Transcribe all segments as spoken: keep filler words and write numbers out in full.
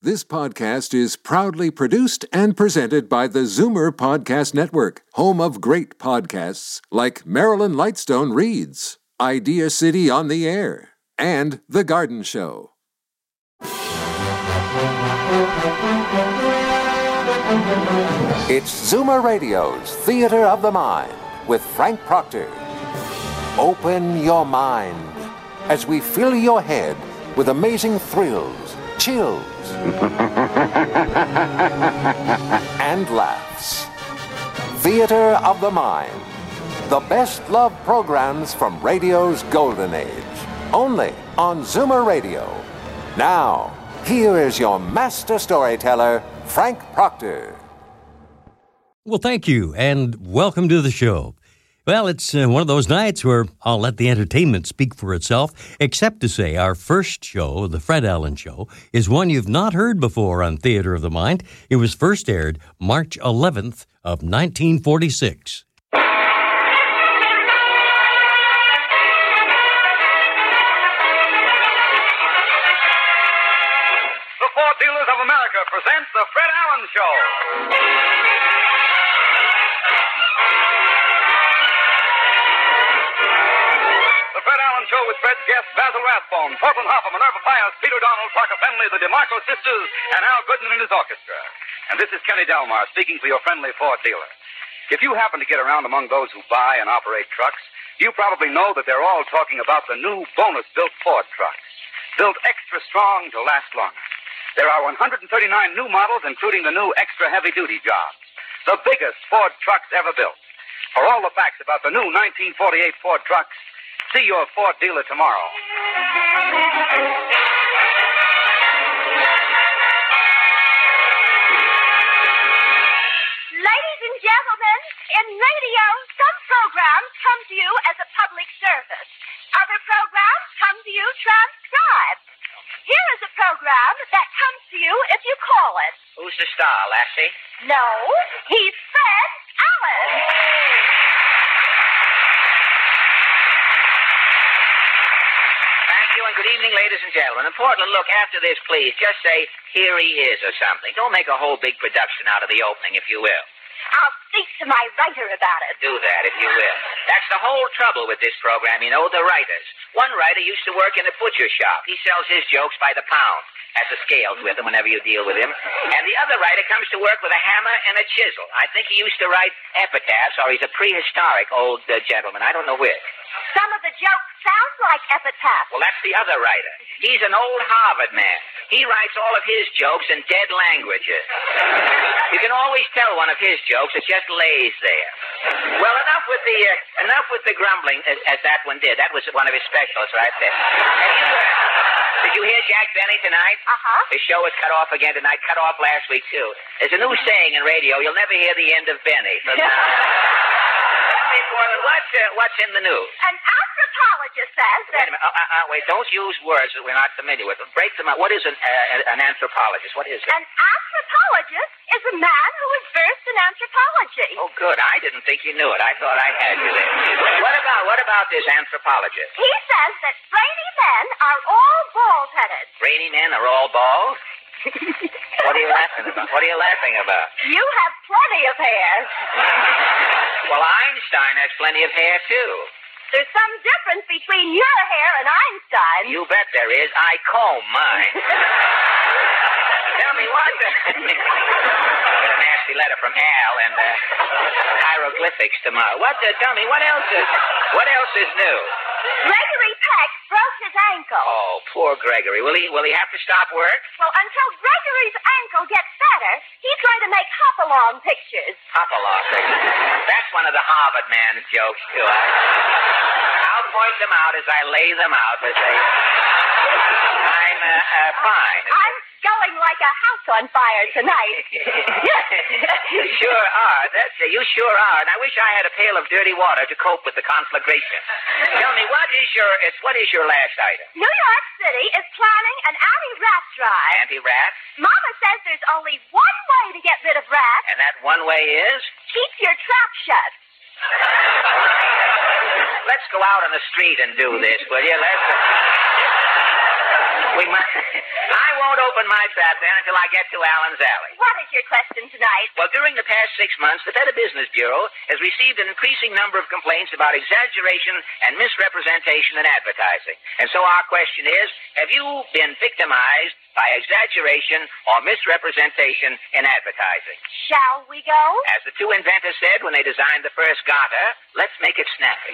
This podcast is proudly produced and presented by the Zoomer Podcast Network, home of great podcasts like Marilyn Lightstone Reads, Idea City on the Air, and The Garden Show. It's Zoomer Radio's Theater of the Mind with Frank Proctor. Open your mind as we fill your head with amazing thrills, chills, and laughs. Theater of the Mind. The best love programs from radio's golden age. Only on Zoomer Radio. Now, here is your master storyteller, Frank Proctor. Well, thank you, and welcome to the show. Well, it's uh, one of those nights where I'll let the entertainment speak for itself, except to say our first show, The Fred Allen Show, is one you've not heard before on Theater of the Mind. It was first aired March eleventh of nineteen forty-six. The Ford Dealers of America presents The Fred Allen Show. Show with Fred's guests Basil Rathbone, Portland Hoppe, Minerva Pius, Peter Donald, Parker Fenley, the DeMarco sisters, and Al Goodman and his orchestra. And this is Kenny Delmar speaking for your friendly Ford dealer. If you happen to get around among those who buy and operate trucks, you probably know that they're all talking about the new bonus-built Ford trucks, built extra strong to last longer. There are one hundred thirty-nine new models, including the new extra heavy-duty jobs, the biggest Ford trucks ever built. For all the facts about the new nineteen forty-eight Ford trucks, see your Ford dealer tomorrow. Ladies and gentlemen, in radio, some programs come to you as a public service. Other programs come to you transcribed. Here is a program that comes to you if you call it. Who's the star, Lassie? No, he's Fred Allen. And good evening, ladies and gentlemen. In Portland, look, after this, please, just say, here he is or something. Don't make a whole big production out of the opening, if you will. I'll speak to my writer about it. Do that, if you will. That's the whole trouble with this program, you know, the writers. One writer used to work in a butcher shop. He sells his jokes by the pound. Has the scales with him whenever you deal with him. And the other writer comes to work with a hammer and a chisel. I think he used to write epitaphs, or he's a prehistoric old uh, gentleman. I don't know which. Some of the jokes sound like epitaphs. Well, that's the other writer. He's an old Harvard man. He writes all of his jokes in dead languages. You can always tell one of his jokes. It just lays there. Well, enough with the uh, enough with the grumbling, as, as that one did. That was one of his specials right there. And you, uh, did you hear Jack Benny tonight? Uh-huh. His show was cut off again tonight. Cut off last week, too. There's a new saying in radio, you'll never hear the end of Benny. But, uh, tell me, Portland, what's, uh, what's in the news? An anthropologist says that... Wait a minute. Uh, uh, uh, wait, don't use words that we're not familiar with. Break them out. What is an, uh, an anthropologist? What is it? An anthropologist is a man who is versed in anthropology. Oh, good. I didn't think you knew it. I thought I had you there. What about, what about this anthropologist? He says that brainy men are all bald-headed. Brainy men are all bald? What are you laughing about? What are you laughing about? You have plenty of hair. Well, Einstein has plenty of hair, too. There's some difference between your hair and Einstein. You bet there is. I comb mine. Tell me what the... Get a nasty letter from Al and uh, hieroglyphics tomorrow. What? Uh, tell me, what else is... What else is new? Gregory Peck broke his ankle. Oh, poor Gregory. Will he, will he have to stop work? Well, until Gregory's ankle gets better, he's going to make hop-along pictures. Hop-along pictures? That's one of the Harvard man's jokes, too. I, I'll point them out as I lay them out. But they, I'm uh, uh, fine. I'm going like a house on fire tonight. You sure are. That's it. You sure are. And I wish I had a pail of dirty water to cope with the conflagration. Tell me, what is your it's what is your last item? New York City is planning an anti-rat drive. Anti-rat? Mama says there's only one way to get rid of rats. And that one way is? Keep your trap shut. Let's go out on the street and do this, will you? Let's... We might... I won't open my trap then until I get to Allen's Alley. What is your question tonight? Well, during the past six months, the Better Business Bureau has received an increasing number of complaints about exaggeration and misrepresentation in advertising. And so our question is, have you been victimized by exaggeration or misrepresentation in advertising? Shall we go? As the two inventors said when they designed the first garter, let's make it snappy.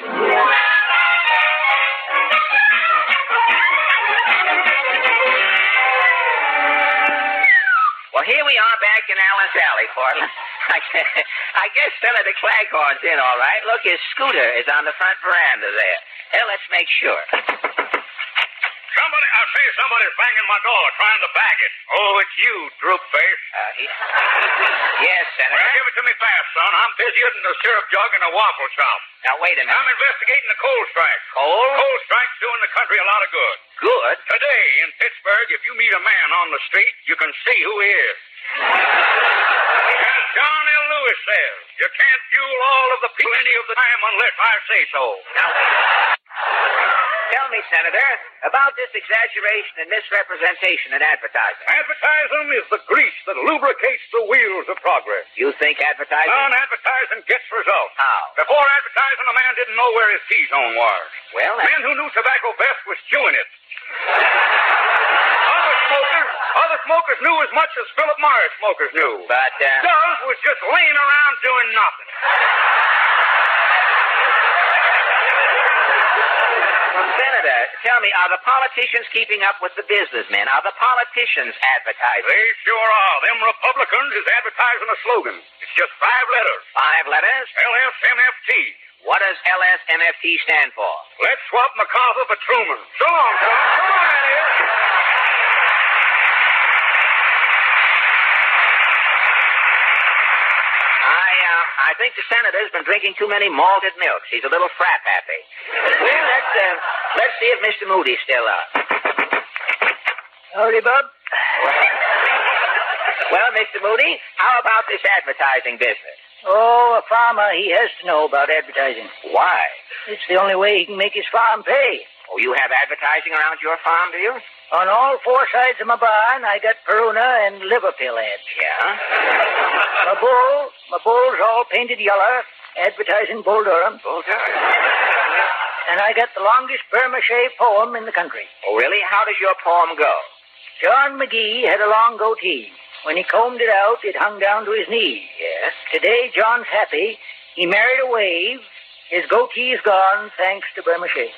Well, here we are back in Allen's Alley, Portland. I guess Senator Claghorn's in all right. Look, his scooter is on the front veranda there. Well, let's make sure. Somebody, I say somebody's banging my door, trying to bag it. Oh, it's you, droop face. Uh, he... Yes, Senator. Well, give it to me fast, son. I'm busier than the syrup jug in a waffle shop. Now, wait a minute. I'm investigating the coal strike. Coal? Coal strike's doing the country a lot of good. Good? Today, in Pittsburgh, if you meet a man on the street, you can see who he is. As John L. Lewis says, you can't fuel all of the people any of the time unless I say so. Now, tell me, Senator, about this exaggeration and misrepresentation in advertising. Advertising is the grease that lubricates the wheels of progress. You think advertising... Son, advertising gets results. How? Before advertising, a man didn't know where his T-zone was. Well, that... Men who knew tobacco best was chewing it. Other smokers, other smokers knew as much as Philip Morris smokers knew. But, uh... Dove was just laying around doing nothing. Well, Senator, tell me, are the politicians keeping up with the businessmen? Are the politicians advertising? They sure are. Them Republicans is advertising a slogan. It's just five letters. Five letters? L S M F T. What does L S M F T stand for? Let's swap MacArthur for Truman. So long, son. So long, Eddie. I, uh, I think the senator's been drinking too many malted milks. He's a little frap happy. Well, let's, uh, let's see if Mister Moody's still up. Howdy, Bob. Well, Mister Moody, how about this advertising business? Oh, a farmer, he has to know about advertising. Why? It's the only way he can make his farm pay. Oh, you have advertising around your farm, do you? On all four sides of my barn, I got Peruna and liver pill ads. Yeah? My bull, my bull's all painted yellow, advertising Bull Durham. Bull Durham. And I got the longest Burma shave poem in the country. Oh, really? How does your poem go? John McGee had a long goatee. When he combed it out, it hung down to his knee. Yes? Today, John's happy. He married a wave. His goatee's gone, thanks to Burma shave.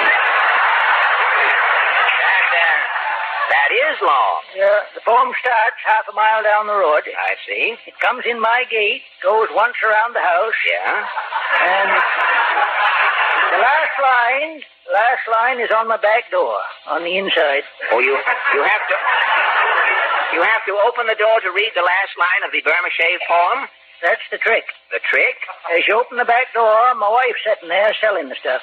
That is long. Yeah, the poem starts half a mile down the road. I see. It comes in my gate, goes once around the house. Yeah? And the last line, last line is on my back door, on the inside. Oh, you you have to you have to open the door to read the last line of the Burma shave poem? That's the trick. The trick? As you open the back door, my wife's sitting there selling the stuff.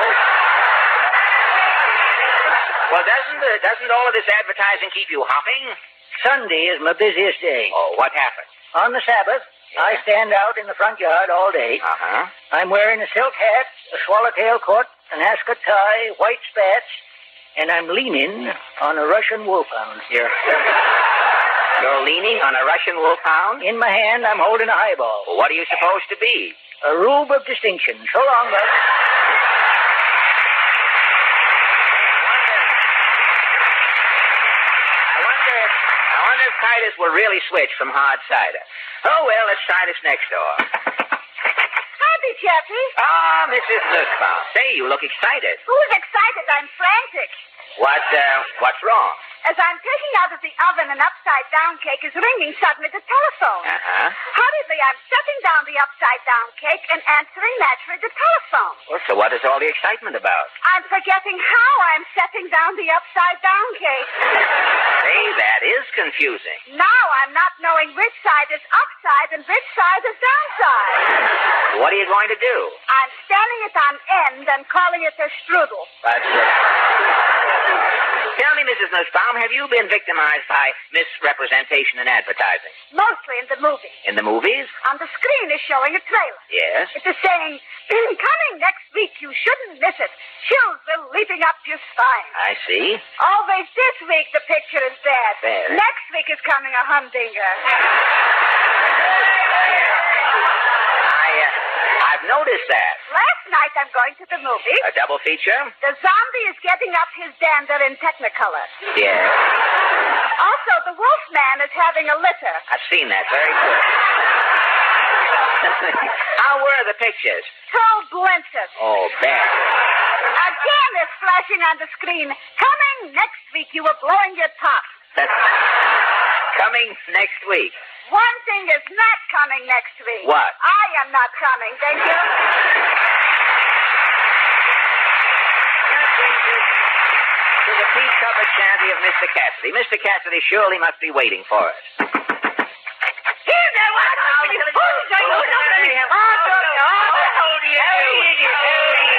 Well, doesn't the, doesn't all of this advertising keep you hopping? Sunday is my busiest day. Oh, what happened? On the Sabbath, Yeah. I stand out in the front yard all day. Uh-huh. I'm wearing a silk hat, a swallowtail coat, an ascot tie, white spats, and I'm leaning on a Russian wolfhound. You're, you're leaning on a Russian wolfhound? In my hand, I'm holding a highball. Well, what are you supposed to be? A rube of distinction. So long, Bud. Titus will really switch from hard cider. Oh, well, let's try this next door. Howdy, Jeffy. Ah, Missus Nussbaum. Say, you look excited. Who's excited? I'm frantic. What, uh, what's wrong? As I'm taking out of the oven an upside-down cake is ringing suddenly the telephone. Uh-huh. Hurriedly, I'm setting down the upside-down cake and answering naturally the telephone. Well, so what is all the excitement about? I'm forgetting how I'm setting down the upside-down cake. Say, that is confusing. Now I'm not knowing which side is upside and which side is downside. What are you going to do? I'm standing it on end and calling it a strudel. But, uh, Tell me, Missus Nussbaum, have you been victimized by misrepresentation in advertising? Mostly in the movies. In the movies? On the screen is showing a trailer. Yes. It is saying, coming next week, you shouldn't miss it. Chills are leaping up your spine. I see. Always this week the picture is bad. Bad. Next week is coming a humdinger. I, uh, I've noticed that. Last night I'm going to the movie. A double feature? The zombie is getting up his dander in Technicolor. Yes. Also, the wolf man is having a litter. I've seen that. Very good. How were the pictures? So blinted. Oh, bad. Again it's flashing on the screen. Coming next week, you were blowing your top. Coming next week. One thing is not coming next week. What? I am not coming, thank you. That brings us to the peach-covered shanty of Mister Cassidy. Mister Cassidy surely must be waiting for us. Here now, what? Oh, you fools! I know nothing. Oh, How do you do?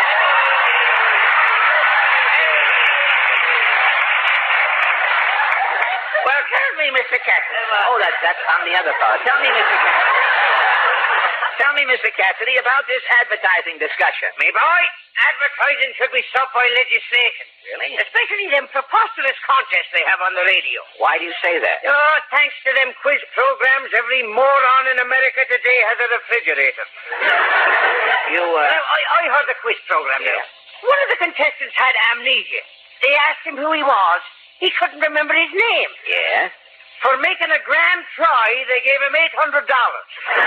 Well, tell me, Mister Cassidy. Oh, that's, that's on the other part. Tell me, Mister Cassidy. Tell me, Mister Cassidy, about this advertising discussion. Me boy, advertising should be stopped by legislation. Really? Especially them preposterous contests they have on the radio. Why do you say that? Oh, thanks to them quiz programs, every moron in America today has a refrigerator. You, uh... Now, I, I heard the quiz program now. Yeah. One of the contestants had amnesia. They asked him who he was. He couldn't remember his name. Yes? For making a grand try, they gave him eight hundred dollars.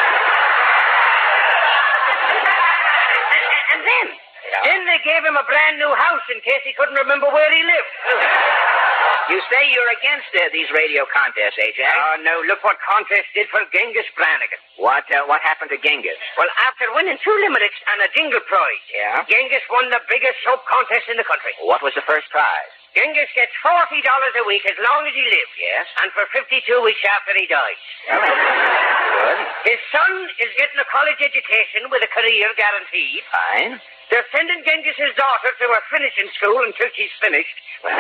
and, and then, Yeah. then they gave him a brand new house in case he couldn't remember where he lived. You say you're against uh, these radio contests, eh, Jack? Oh, no, look what contest did for Genghis Brannigan. What, uh, what happened to Genghis? Well, after winning two limericks and a jingle prize, Yeah? Genghis won the biggest soap contest in the country. What was the first prize? Genghis gets forty dollars a week as long as he lives. Yes? And for fifty-two weeks after he dies. Good. His son is getting a college education with a career guaranteed. Fine. They're sending Genghis' daughter to a finishing school until she's finished. Well,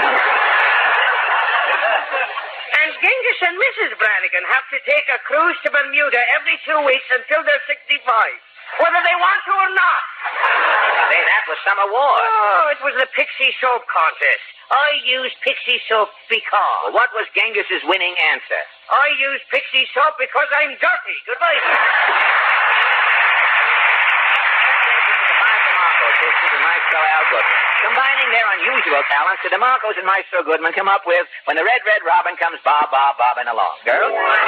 And Genghis and Missus Brannigan have to take a cruise to Bermuda every two weeks until they're sixty-five. Whether they want to or not. say, that was some award. Oh, it was the Pixie Soap Contest. I used Pixie Soap because... Well, what was Genghis's winning answer? I used Pixie Soap because I'm dirty. Goodbye. This is Maestro Al Goodman. Combining their unusual talents, the DeMarcos and Maestro Goodman come up with When the Red, Red Robin Comes Bob, Bob, Bobbing Along. Girls?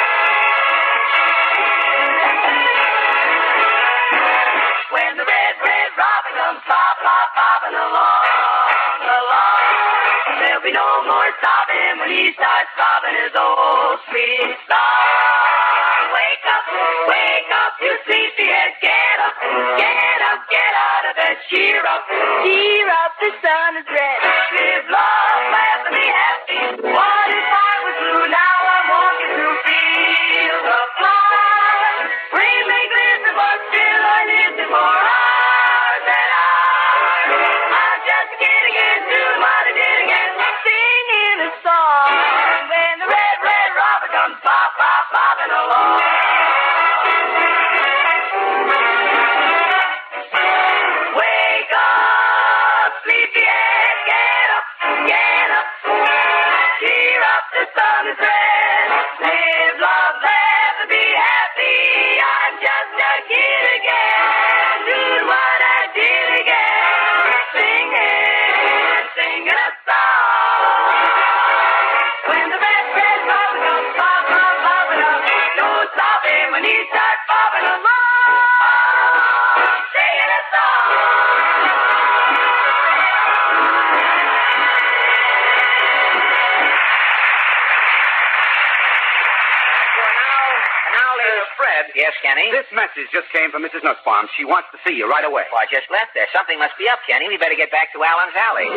When the red, red robin comes bob, bob, bobbing along, along, there'll be no more sobbing when he starts bobbing his old sweet song. Wake up, wake up, you sleepyhead, get up, get up, get out of bed, cheer up, cheer up, the sun is red. Live, love, laugh, and be happy. What if I was blue? Now I'm walking through fields of flowers. Rain may glitter, but still I listen for hours and hours. I'm just getting into what I did again, singing a song. When the red, red robin comes pop, pop, popping along. Wake up, sleepyhead, get up, get up. Cheer up, the sun is red. Live, love, laugh, and be happy. I'm just a kid again, doing what I did again. Singing, singing a song. When the red, red robin comes pop, pop, popping up, don't stop him when he starts bobbing along. Singing a song. Fred. Yes, Kenny? This message just came from Missus Nussbaum. She wants to see you right away. Well, I just left there. Something must be up, Kenny. We better get back to Allen's Alley.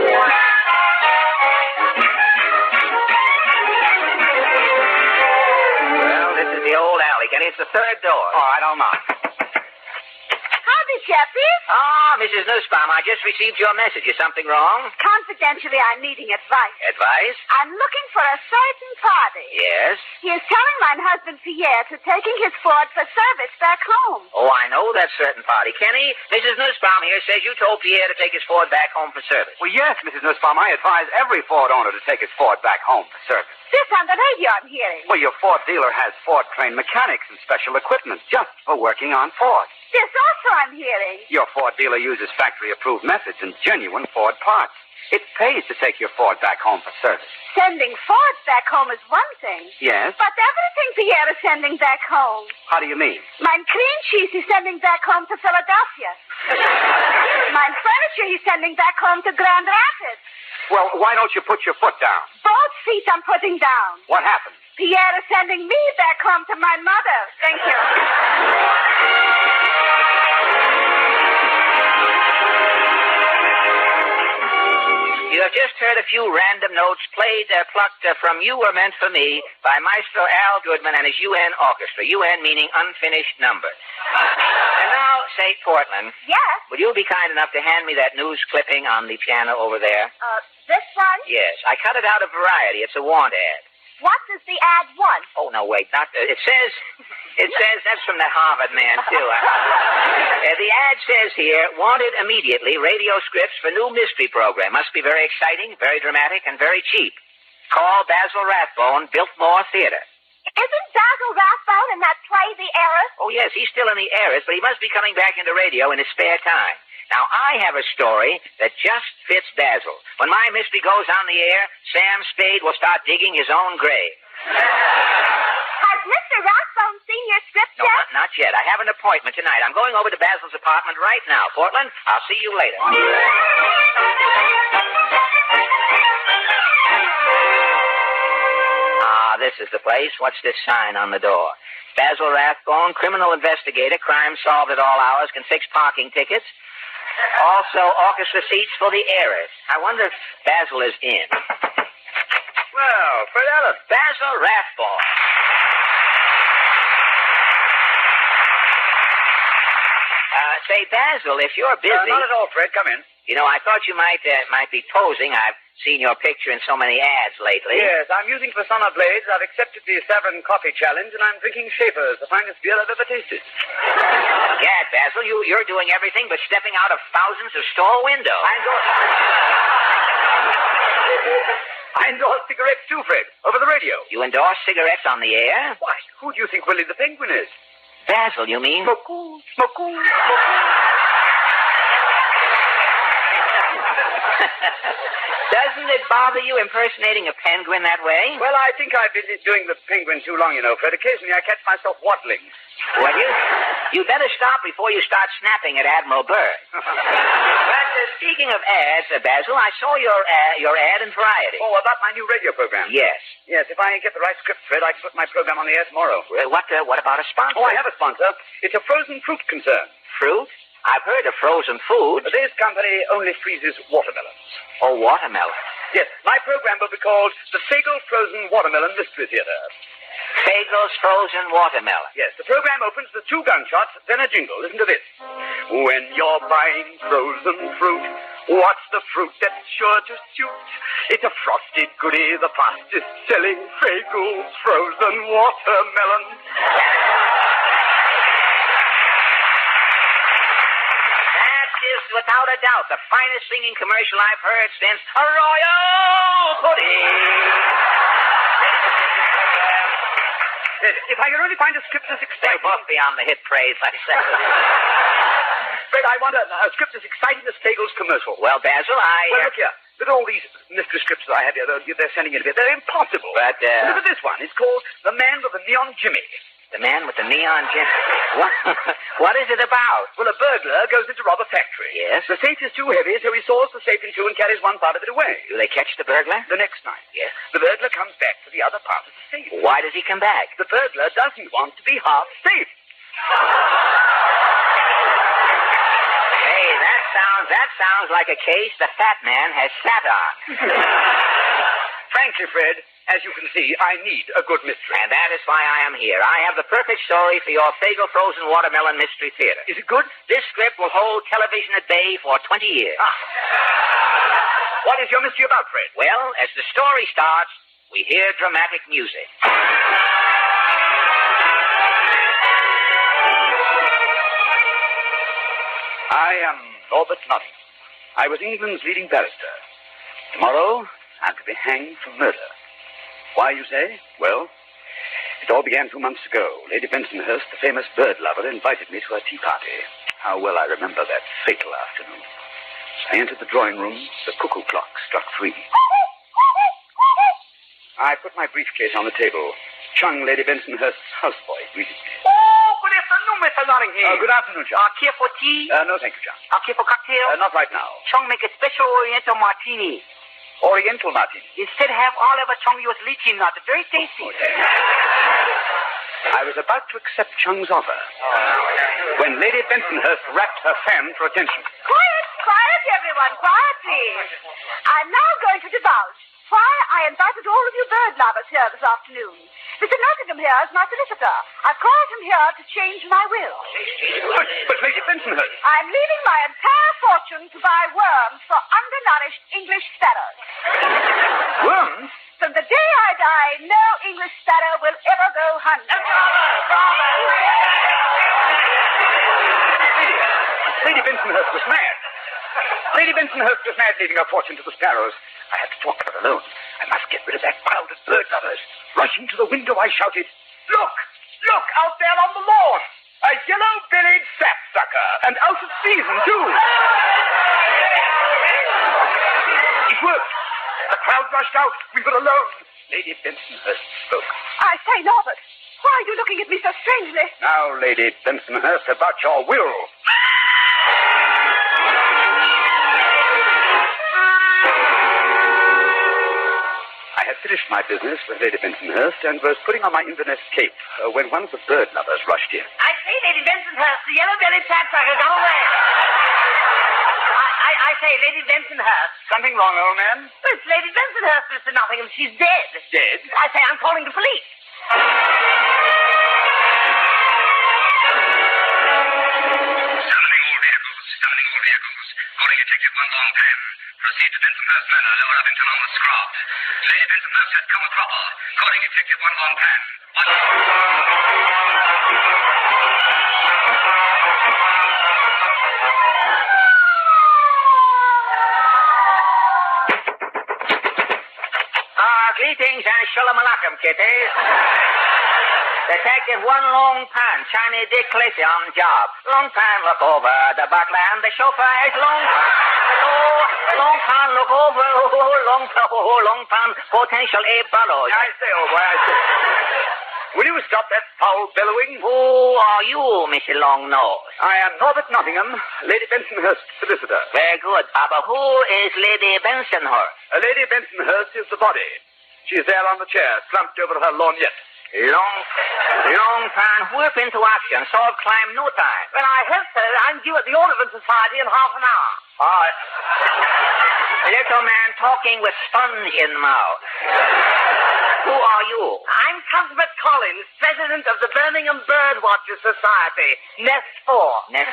Well, This is the old alley, Kenny. It's the third door. all right, I'll knock. Howdy Sheffy. Oh, Missus Nussbaum, I just received your message. Is something wrong? Confidentially, I'm needing advice. Advice? I'm looking for a certain party. Yes? He is telling my husband, Pierre, to taking his Ford for service back home. Oh, I know that certain party. Kenny, Missus Nussbaum here says you told Pierre to take his Ford back home for service. Well, yes, Missus Nussbaum, I advise every Ford owner to take his Ford back home for service. This on the radio I'm hearing. Well, your Ford dealer has Ford-trained mechanics and special equipment just for working on Ford. This also I'm hearing. Your Ford dealer uses factory-approved methods and genuine Ford parts. It pays to take your Ford back home for service. Sending Ford back home is one thing. Yes? But everything Pierre is sending back home. How do you mean? Mine cream cheese he's sending back home to Philadelphia. Mine furniture he's sending back home to Grand Rapids. Well, why don't you put your foot down? Both feet I'm putting down. What happened? Pierre is sending me back home to my mother. Thank you. You have just heard a few random notes played, uh, plucked uh, from You Were Meant for Me by Maestro Al Goodman and his U N Orchestra. U N meaning unfinished number. And now, say, Portland. Yes? Will you be kind enough to hand me that news clipping on the piano over there? Uh, this one? Yes. I cut it out of Variety. It's a want ad. What does the ad want? Oh, no, wait. Not. Uh, it says. It says. That's from that Harvard man, too. Uh, uh, the ad says here, wanted immediately radio scripts for new mystery program. Must be very exciting, very dramatic, and very cheap. Call Basil Rathbone, Biltmore Theater. Isn't Basil Rathbone in that play, The Heiress? Oh, yes, he's still in The Heiress, but he must be coming back into radio in his spare time. Now, I have a story that just fits Basil. When my mystery goes on the air, Sam Spade will start digging his own grave. Has Mister Rathbone seen your script No, yet? not, not yet. I have an appointment tonight. I'm going over to Basil's apartment right now. Portland, I'll see you later. Ah, this is the place. What's this sign on the door? Basil Rathbone, criminal investigator, crime solved at all hours, can fix parking tickets. Also, orchestra seats for the heiress. I wonder if Basil is in. Well, Fred Allen. Basil Rathbone. Uh, say, Basil, if you're busy... Uh, not at all, Fred. Come in. You know, I thought you might uh, might be posing. I've seen your picture in so many ads lately. Yes, I'm using Persona Blades. I've accepted the Savin Coffee Challenge, and I'm drinking Schaefer's, the finest beer I've ever tasted. Gad, Basil, you, you're doing everything but stepping out of thousands of store windows. I endorse... I endorse cigarettes, too, Fred, over the radio. You endorse cigarettes on the air? Why, who do you think Willie the Penguin is? Basil, you mean? Smoke-oo, smoke-oo, smoke-oo. Doesn't it bother you impersonating a penguin that way? Well, I think I've been doing the penguin too long, you know, Fred. Occasionally I catch myself waddling. Well, you, you better stop before you start snapping at Admiral Byrd. But uh, speaking of ads, uh, Basil, I saw your uh, your ad in Variety. Oh, about my new radio program? Yes. Yes, if I get the right script, Fred, I can put my program on the air tomorrow. Well, what uh, what about a sponsor? Oh, I have a sponsor. It's a frozen fruit concern. Fruit? I've heard of frozen food. But this company only freezes watermelons. Oh, watermelon. Yes, my program will be called the Fagel Frozen Watermelon Mystery Theater. Fagel's Frozen Watermelon. Yes, the program opens with two gunshots, then a jingle. Listen to this. When you're buying frozen fruit, what's the fruit that's sure to suit? It's a frosted goodie, the fastest selling Fagel's Frozen Watermelon. Without a doubt, the finest singing commercial I've heard since a Royal Pudding. If I can only find a script that's exciting... They'll both be on the hit parade myself. Fred, I want a, a script as exciting as Fagel's commercial. Well, Basil, I... Well, uh... look here. Look at all these mystery scripts that I have here. They're, they're sending in here. They're impossible. But, uh... Look at this one. It's called The Man with the Neon Jimmy. The man with the neon jimmy. What? What is it about? Well, a burglar goes into rob a factory. Yes? The safe is too heavy, so he saws the safe in two and carries one part of it away. Do they catch the burglar? The next night. Yes? The burglar comes back for the other part of the safe. Why does he come back? The burglar doesn't want to be half safe. Hey, that sounds, that sounds like a case the fat man has sat on. Frankly, Fred, As you can see, I need a good mystery. And that is why I am here. I have the perfect story for your Fagel Frozen Watermelon Mystery Theater. Is it good? This script will hold television at bay for twenty years. Ah. What is your mystery about, Fred? Well, as the story starts, we hear dramatic music. I am Norbert Nottingham. I was England's leading barrister. Tomorrow, I'm to be hanged for murder. Why, you say? Well, it all began two months ago. Lady Bensonhurst, the famous bird lover, invited me to her tea party. How well I remember that fatal afternoon. I entered the drawing room. The cuckoo clock struck three. I put my briefcase on the table. Chung, Lady Bensonhurst's houseboy, greeted me. Oh, good afternoon, Mister Nottingham. Uh, good afternoon, Chung. Uh, care for tea? Uh, no, thank you, Chung. Uh, care for cocktail? Uh, not right now. Chung make a special Oriental martini. Oriental martini. Instead, have Oliver Chung use lychee nut. Very tasty. Oh, yes. I was about to accept Chung's offer when Lady Bensonhurst rapped her fan for attention. Quiet, quiet, everyone. Quiet, please. I'm now going to divulge why I invited all of you bird lovers here this afternoon. Mister Nottingham here is my solicitor. I've called him here to change my will. But, but Lady Bensonhurst. I'm leaving my entire fortune to buy worms for undernourished English sparrows. Worms? From the day I die, no English sparrow will ever go hungry. Lady Bensonhurst was mad. Lady Bensonhurst was mad leaving her fortune to the sparrows. I had to talk to her alone. I must get rid of that crowd of bird lovers. Rushing to the window, I shouted, "Look! Look out there on the lawn! A yellow-bellied sapsucker, and out of season, too!" It worked. The crowd rushed out. We were alone. Lady Bensonhurst spoke. I say, Norbert, why are you looking at me so strangely? Now, Lady Bensonhurst, about your will. I had finished my business with Lady Bensonhurst and was putting on my Inverness cape uh, when one of the bird lovers rushed in. I say, Lady Bensonhurst, the yellow-bellied sapsucker, come away. I, I, I say, Lady Bensonhurst. Something wrong, old man? It's Lady Bensonhurst, Mister Nottingham. She's dead. Dead? I say, I'm calling the police. Summoning all vehicles, summoning all vehicles. Calling Detective One Long Pan. Proceed to Bensonhurst Manor, Lower Uppington on the Scrub. Lady Bensonhurst has come a cropper. Calling Detective One Long Pan. One... Ah, greetings and shalom alaikum, kiddies. Detective One Long Pan, Chinese Dick Cliffy on job. Long Pan look over the butler and the chauffeur is Long Pan. Oh, Long Pan look over. Oh, Long Pan, oh, Long Pan, potential a burrow. I say, old boy, I say. Will you stop that foul bellowing? Who are you, Mister Long Nose? I am Norbert Nottingham, Lady Bensonhurst's solicitor. Very good, Papa. Who is Lady Bensonhurst? Uh, Lady Bensonhurst is the body. She is there on the chair, slumped over her lorgnette. Long, Long Pan, whip into action. Solve crime no time. Well, I hope so. I'm due at the Audubon Society in half an hour. Oh, little man talking with sponge in mouth. Who are you? I'm Cuthbert Collins, president of the Birmingham Birdwatchers Society, Nest four. Nest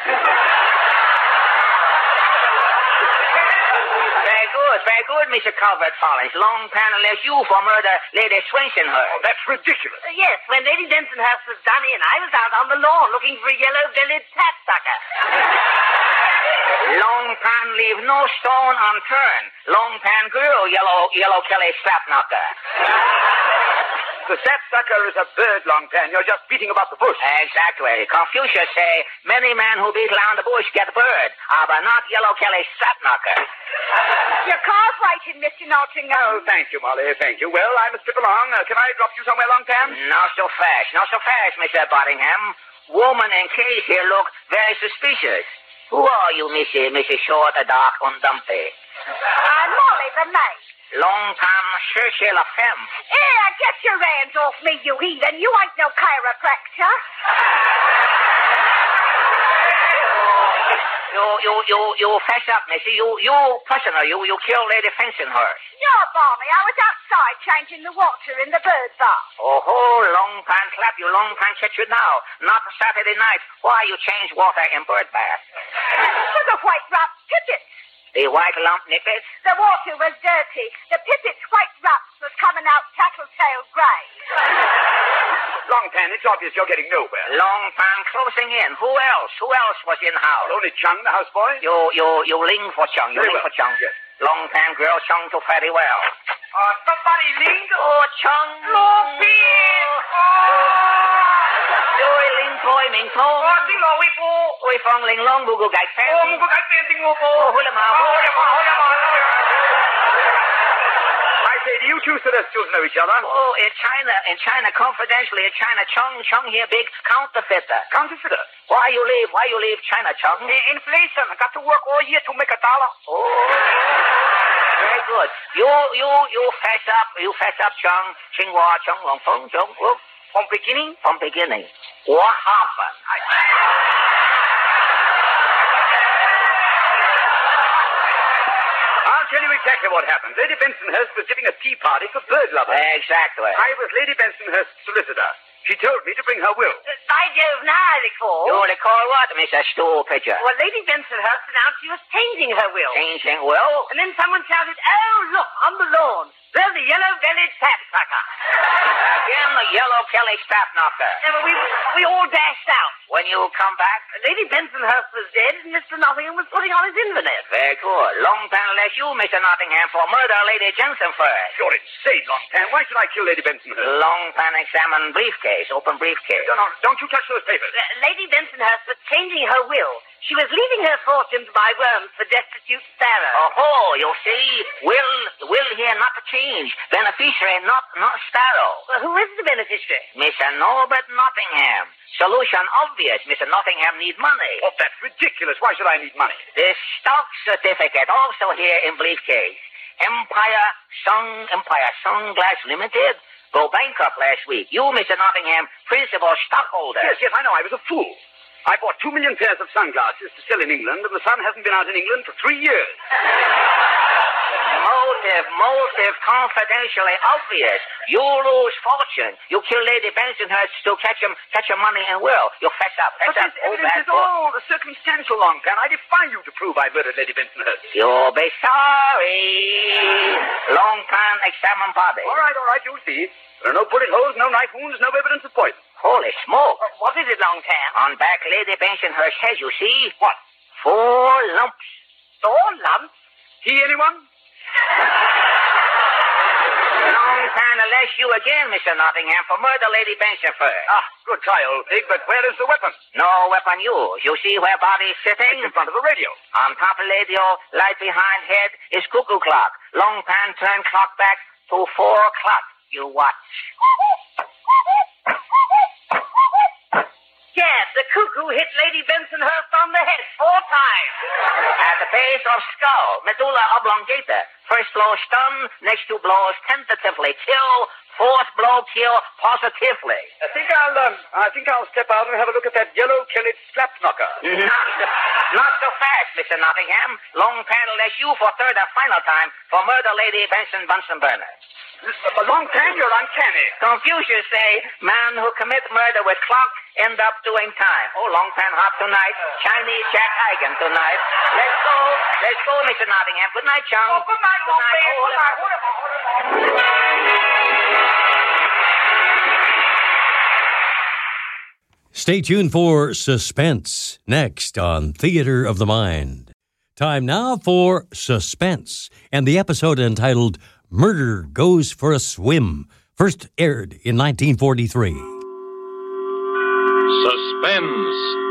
Very good, very good, Mister Calvert Collins. Long Pan left you for murder Lady Swensonhurst. Oh, that's ridiculous. Uh, yes, when Lady Bensonhurst was done in, I was out on the lawn looking for a yellow-bellied sapsucker. Long Pan leave no stone unturned. Long Pan grill yellow yellow Kelly sapknocker. The sapsucker is a bird, Long Pan. You're just beating about the bush. Exactly. Confucius say, many men who beat around the bush get bird, but not yellow Kelly sapknocker. Your car's waiting, Mister Nottingham. Oh, thank you, Molly. Thank you. Well, I must strip along. Uh, can I drop you somewhere, Long Pan? Not so fast. Not so fast, Mister Bottingham. Woman in case here look very suspicious. Who are you, Missy, Missus Short, a dark, and dumpy? I'm Molly, the maid. Long time, cherchez la femme. Here, get your hands off me, you heathen. You ain't no chiropractor. You, you, you, you fess up, Missy. You, you, personal, you, you killed Lady Fensonhurst. You're Barney. I was outside changing the water in the bird bath. Oh, ho, long pan clap, you long pan catch you now. Not Saturday night. Why you change water in bird bath? For the white rump pipits. The white lump nippets? The water was dirty. The pipit's white rumps was coming out tattletale grey. Long Pan, it's obvious you're getting nowhere. Long pan closing in. Who else? Who else was in house? Well, only Chung, the houseboy. You, you, you ling for Chung. You Very ling well. for Chung. Yes. Long pan girl Chung to very well. Uh, somebody ling. Oh, Chung. Long Pan. Ôi linh thôi mình thôi. Oh, xin lỗi quý phụ. Ôi phong linh long bu gu gạch phép. Oh, một cái tiền tình ngô phụ. Oh, hôi là mà. Hôi là mà, hôi là mà. I say, do you two celestials know each other? Oh, in China, in China, confidentially, in China, Chung, Chung here, big counterfeiter. Counterfeiter. Why you leave? Why you leave China, Chung? I- Inflation. I got to work all year to make a dollar. Oh, very good. You, you, you fess up, you fess up, Chung. Xinhua, Chung, Long Feng, Chung. Oh, From beginning? from beginning. What happened? I... I'll tell you exactly what happened. Lady Bensonhurst was giving a tea party for bird lovers. Exactly. I was Lady Bensonhurst's solicitor. She told me to bring her will. By Jove, now I recall. You recall what, Mister Stool Pitcher? Well, Lady Bensonhurst announced she was changing her will. Changing will? And then someone shouted, oh, look, on the lawn. There's the yellow-bellied sapsucker. Again, the yellow Kelly strap knocker. And we, we all dashed out. When you come back? Lady Bensonhurst was dead, and Mister Nottingham was putting on his Inverness. Very good. Long time less you, Mister Nottingham, for murder Lady Jensen first. You're insane, Longpan. Why should I kill Lady Bensonhurst? Long pan examine briefcase, open briefcase. No, no, don't you touch those papers. Uh, Lady Bensonhurst was changing her will. She was leaving her fortune to buy worms for destitute Sarah. Oh, you see? Will, will here not to change. Beneficiary not, not Sparrow. Well, who is the beneficiary? Mister Norbert Nottingham. Solution obvious. Mister Nottingham need money. Oh, that's ridiculous. Why should I need money? This stock certificate also here in briefcase. Empire Sun, Empire Sunglass Limited. Go bankrupt last week. You, Mister Nottingham, principal stockholder. Yes, yes, I know. I was a fool. I bought two million pairs of sunglasses to sell in England, and the sun hasn't been out in England for three years. Motive, motive, confidentially obvious. You lose fortune. You kill Lady Bensonhurst to catch him, catch your money and will. You fess up, fess But up. this Oh, evidence bad is boy. all circumstantial, Longpan. I defy you to prove I murdered Lady Bensonhurst. You'll be sorry. Long time examine body. All right, all right, you'll see. There are no bullet holes, no knife wounds, no evidence of poison. Holy smoke. Uh, what is it, Longtan? On back Lady Bensonhurst head, you see? What? Four lumps. Four lumps? He anyone? Long time to lash you again, Mister Nottingham, for murder Lady Bensonhurst. Ah, good try, old pig, but where is the weapon? No weapon used. You see where body's sitting? It's in front of the radio. On top of radio, light behind head is cuckoo clock. Long pan turn clock back to four o'clock. You watch. Gad, the cuckoo hit Lady Bensonhurst on the head four times. At the base of skull, medulla oblongata. First blow stun, next two blows tentatively kill, fourth blow kill positively. I think I'll, um, I think I'll step out and have a look at that yellow Kelly slap knocker. Not, not so fast, Mister Nottingham. Long panel as you for third and final time for murder Lady Benson Bunsen Burner. A long time, you're uncanny. Confucius say, man who commit murder with clock end up doing time. Oh, long pan hop tonight. Chinese Jack Eigen tonight. Let's go. Let's go, Mister Nottingham. Good night, chum. Oh, good night, Good night. Longpan. Oh, Good night. Hold it, hold it, hold it. Stay tuned for Suspense next on Theater of the Mind. Time now for Suspense and the episode entitled Murder Goes for a Swim, first aired in nineteen forty-three. Suspense.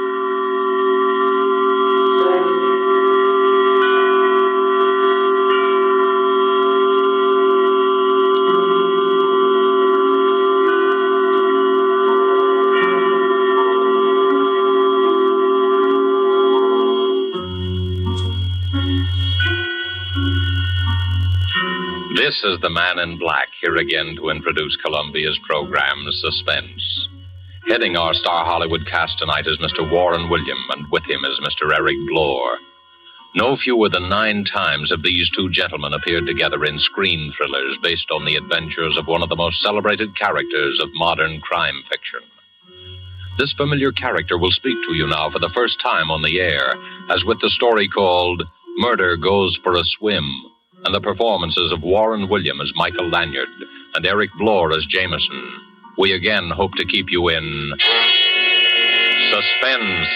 This is the Man in Black, here again to introduce Columbia's program, Suspense. Heading our Star Hollywood cast tonight is Mister Warren William, and with him is Mister Eric Blore. No fewer than nine times have these two gentlemen appeared together in screen thrillers based on the adventures of one of the most celebrated characters of modern crime fiction. This familiar character will speak to you now for the first time on the air, as with the story called Murder Goes for a Swim, and the performances of Warren William as Michael Lanyard and Eric Blore as Jameson. We again hope to keep you in suspense.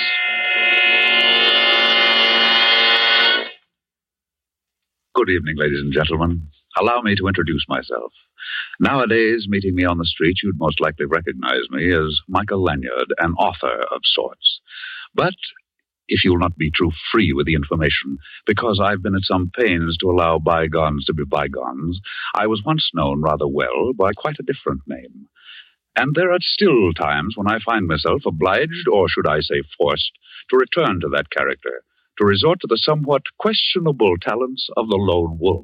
Good evening, ladies and gentlemen. Allow me to introduce myself. Nowadays, meeting me on the street, you'd most likely recognize me as Michael Lanyard, an author of sorts. But if you'll not be too free with the information, because I've been at some pains to allow bygones to be bygones, I was once known rather well by quite a different name. And there are still times when I find myself obliged, or should I say forced, to return to that character, to resort to the somewhat questionable talents of the lone wolf.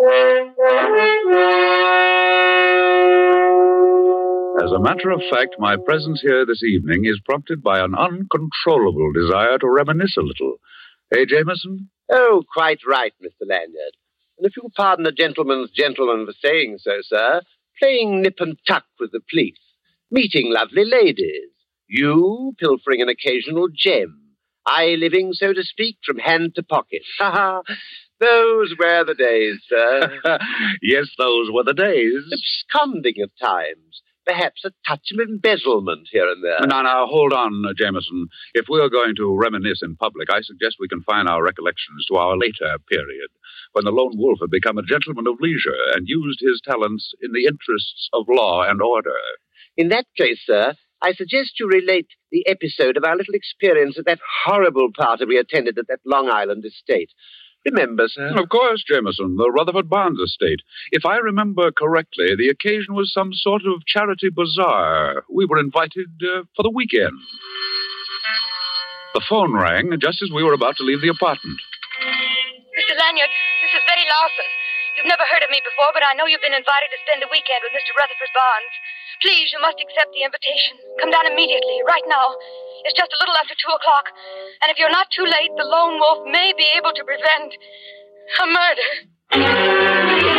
As a matter of fact, my presence here this evening is prompted by an uncontrollable desire to reminisce a little. Eh, Jameson? Oh, quite right, Mister Lanyard. And if you'll pardon a gentleman's gentleman for saying so, sir, playing nip and tuck with the police, meeting lovely ladies, you pilfering an occasional gem, I living, so to speak, from hand to pocket. Ha ha! Those were the days, sir. Yes, those were the days. Absconding at times. Perhaps a touch of embezzlement here and there. Now, now, hold on, uh, Jameson. If we're going to reminisce in public, I suggest we confine our recollections to our later period, when the lone wolf had become a gentleman of leisure and used his talents in the interests of law and order. In that case, sir, I suggest you relate the episode of our little experience at that horrible party we attended at that Long Island estate. Remember, sir? Of course, Jameson, the Rutherford Barnes estate. If I remember correctly, the occasion was some sort of charity bazaar. We were invited uh, for the weekend. The phone rang just as we were about to leave the apartment. Mister Lanyard, this is Betty Lawson. You've never heard of me before, but I know you've been invited to spend the weekend with Mister Rutherford Barnes. Please, you must accept the invitation. Come down immediately, right now. It's just a little after two o'clock. And if you're not too late, the lone wolf may be able to prevent a murder.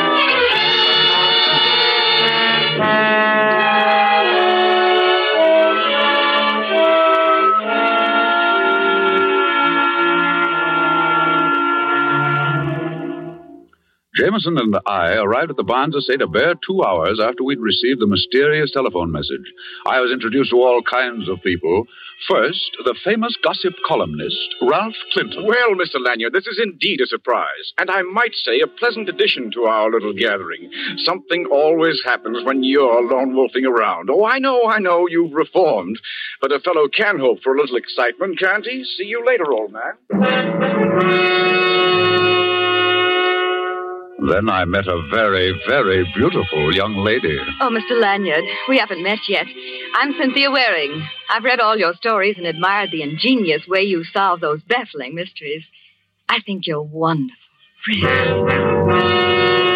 Jameson and I arrived at the Barnes estate a bare two hours after we'd received the mysterious telephone message. I was introduced to all kinds of people. First, the famous gossip columnist, Ralph Clinton. Well, Mister Lanyard, this is indeed a surprise, and I might say a pleasant addition to our little gathering. Something always happens when you're lone wolfing around. Oh, I know, I know, you've reformed, but a fellow can hope for a little excitement, can't he? See you later, old man. Then I met a very, very beautiful young lady. Oh, Mister Lanyard, we haven't met yet. I'm Cynthia Waring. I've read all your stories and admired the ingenious way you solve those baffling mysteries. I think you're wonderful, really.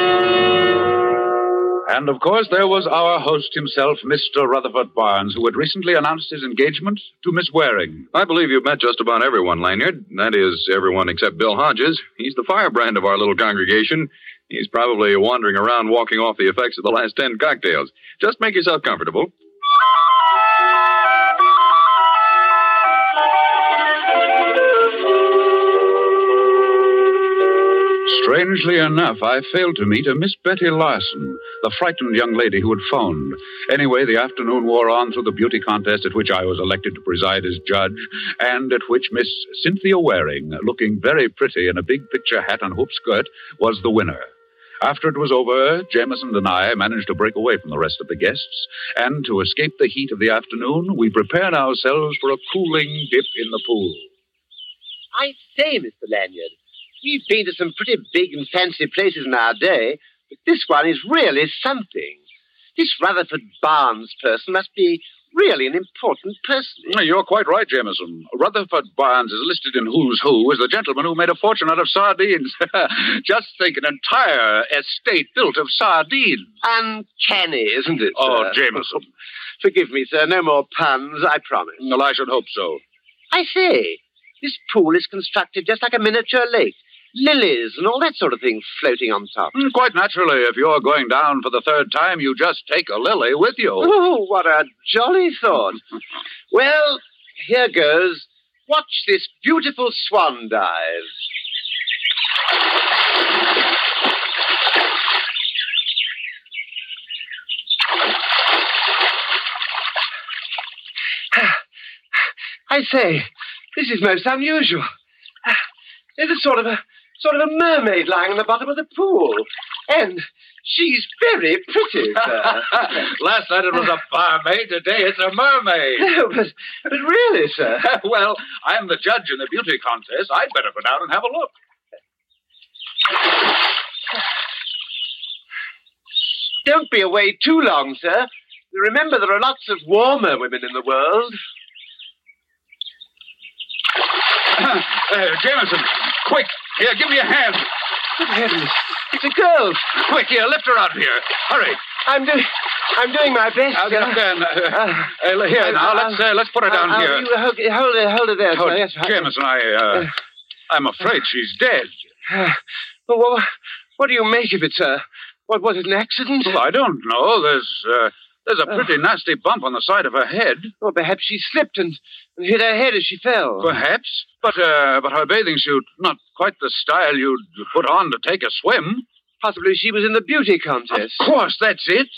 And, of course, there was our host himself, Mister Rutherford Barnes, who had recently announced his engagement to Miss Waring. I believe you've met just about everyone, Lanyard. That is, everyone except Bill Hodges. He's the firebrand of our little congregation. He's probably wandering around walking off the effects of the last ten cocktails. Just make yourself comfortable. Strangely enough, I failed to meet a Miss Betty Larson, the frightened young lady who had phoned. Anyway, the afternoon wore on through the beauty contest at which I was elected to preside as judge, and at which Miss Cynthia Waring, looking very pretty in a big picture hat and hoop skirt, was the winner. After it was over, Jameson and I managed to break away from the rest of the guests, and to escape the heat of the afternoon, we prepared ourselves for a cooling dip in the pool. I say, Mister Lanyard, we've been to some pretty big and fancy places in our day, but this one is really something. This Rutherford Barnes person must be really an important person. You're quite right, Jameson. Rutherford Barnes is listed in Who's Who as the gentleman who made a fortune out of sardines. Just think, an entire estate built of sardines. Uncanny, isn't it, Oh, sir? Jameson. Forgive me, sir. No more puns, I promise. Well, I should hope so. I say, This pool is constructed just like a miniature lake. Lilies and all that sort of thing floating on top. Mm, quite naturally, if you're going down for the third time, you just take a lily with you. Oh, what a jolly thought. Well, here goes. Watch this beautiful swan dive. I say, this is most unusual. There's a sort of a sort of a mermaid lying on the bottom of the pool. And she's very pretty, sir. Last night it was a barmaid, today it's a mermaid. No, but, but really, sir. Well, I'm the judge in the beauty contest. I'd better go down and have a look. Don't be away too long, sir. Remember, there are lots of warmer women in the world. uh, Jameson, quick, here, give me a hand. Good heavens, it's a girl. Quick, here, lift her out of here. Hurry. I'm doing, I'm doing my best. I'll get up there. And, uh, uh, uh, here, now, let's uh, let's put her down uh, here. You hold, hold her, hold her there, Oh, sir. Yes, Jameson, I, uh, I'm afraid she's dead. Uh, well, what, what do you make of it, sir? What, was it an accident? Well, I don't know. There's, uh, there's a pretty nasty bump on the side of her head. Well, perhaps she slipped and, and hit her head as she fell. Perhaps. But, uh, but her bathing suit, not quite the style you'd put on to take a swim. Possibly she was in the beauty contest. Of course, that's it.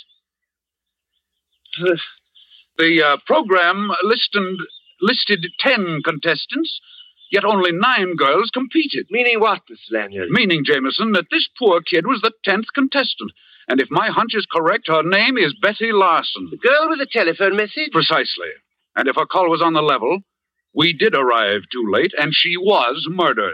The uh, program listed, listed ten contestants, yet only nine girls competed. Meaning what, Mister Lanyard? Meaning, Jameson, that this poor kid was the tenth contestant. And if my hunch is correct, her name is Betty Larson. The girl with the telephone message? Precisely. And if her call was on the level, we did arrive too late, and she was murdered.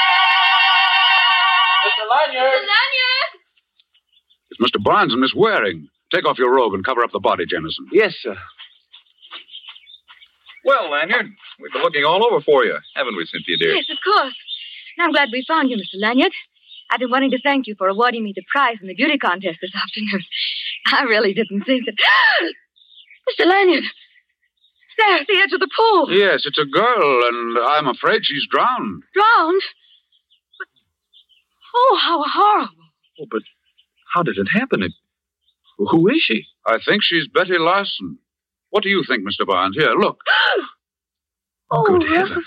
Mister Lanyard! Mister Lanyard! It's Mister Barnes and Miss Waring. Take off your robe and cover up the body, Jameson. Yes, sir. Well, Lanyard, we've been looking all over for you, haven't we, Cynthia, dear? Yes, of course. And I'm glad we found you, Mister Lanyard. I've been wanting to thank you for awarding me the prize in the beauty contest this afternoon. I really didn't think that... Mister Lanyard! There, at the edge of the pool. Yes, it's a girl, and I'm afraid she's drowned. Drowned? But... Oh, how horrible. Oh, but how did it happen? It... Who is she? I think she's Betty Larson. What do you think, Mister Barnes? Here, look. Oh, good heavens.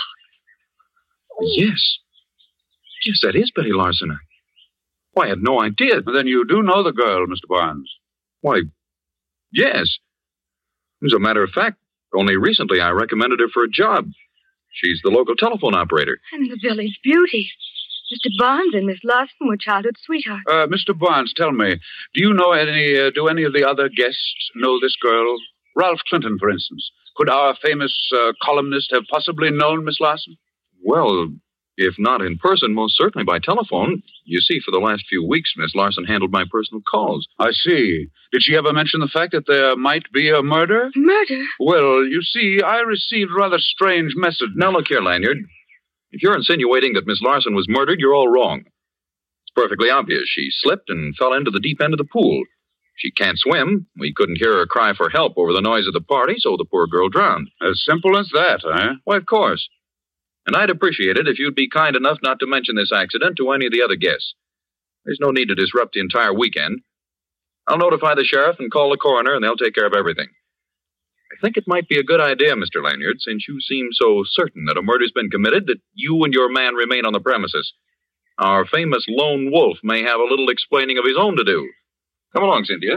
Yes. Yes, that is Betty Larson. Why, I had no idea. Then you do know the girl, Mister Barnes. Why, yes. As a matter of fact, only recently I recommended her for a job. She's the local telephone operator. And the village beauty. Mister Barnes and Miss Larson were childhood sweethearts. Uh, Mister Barnes, tell me, do you know any, uh, do any of the other guests know this girl? Ralph Clinton, for instance. Could our famous uh, columnist have possibly known Miss Larson? Well, if not in person, most certainly by telephone. You see, for the last few weeks, Miss Larson handled my personal calls. I see. Did she ever mention the fact that there might be a murder? Murder? Well, you see, I received a rather strange message. Now, look here, Lanyard. If you're insinuating that Miss Larson was murdered, you're all wrong. It's perfectly obvious. She slipped and fell into the deep end of the pool. She can't swim. We couldn't hear her cry for help over the noise of the party, so the poor girl drowned. As simple as that, eh? Why, of course. And I'd appreciate it if you'd be kind enough not to mention this accident to any of the other guests. There's no need to disrupt the entire weekend. I'll notify the sheriff and call the coroner, and they'll take care of everything. I think it might be a good idea, Mister Lanyard, since you seem so certain that a murder's been committed, that you and your man remain on the premises. Our famous lone wolf may have a little explaining of his own to do. Come along, Cynthia.